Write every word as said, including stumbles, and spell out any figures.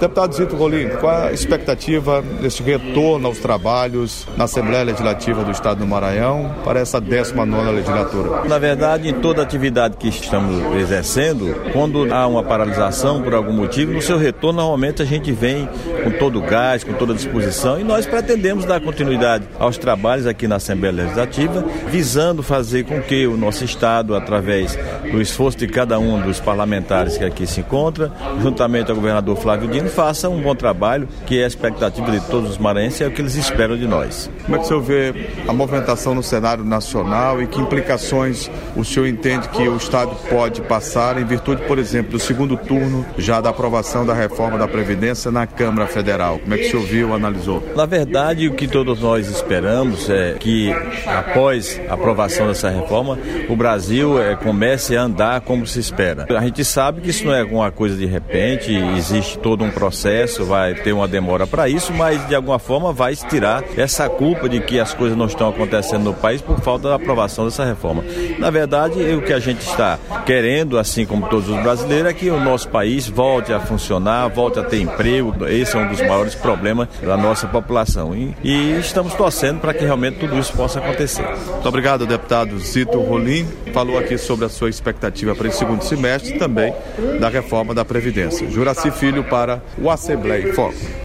Deputado Zito Rolim, qual a expectativa desse retorno aos trabalhos na Assembleia Legislativa do Estado do Maranhão para essa décima nona legislatura? Na verdade, em toda atividade que estamos exercendo, quando há uma paralisação por algum motivo, no seu retorno, normalmente a gente vem com todo o gás, com toda a disposição, e nós pretendemos dar continuidade aos trabalhos aqui na Assembleia Legislativa, visando fazer com que o nosso Estado, através do esforço de cada um dos parlamentares que aqui se encontra, juntamente ao governador Flávio Dino, faça um bom trabalho, que é a expectativa de todos os maranhenses, é o que eles esperam de nós. Como é que o senhor vê a movimentação no cenário nacional e que implicações o senhor entende que o Estado pode passar em virtude, por exemplo, do segundo turno já da aprovação da reforma da Previdência na Câmara Federal? Como é que o senhor viu, analisou? Na verdade, o que todos nós esperamos é que, após a aprovação dessa reforma, o Brasil é, comece a andar como se espera. A gente sabe que isso não é alguma coisa de repente, existe todo um processo, vai ter uma demora para isso, mas de alguma forma vai se tirar essa culpa de que as coisas não estão acontecendo no país por falta da aprovação dessa reforma. Na verdade, o que a gente está querendo, assim como todos os brasileiros, é que o nosso país volte a funcionar, volte a ter emprego. Esse é um dos maiores problemas da nossa população. E, e estamos torcendo para que realmente tudo isso possa acontecer. Muito obrigado, deputado Zito Rolim. Falou aqui sobre a sua expectativa para esse segundo semestre e também da reforma da Previdência. Juraci Filho para o Assembleia em Foco.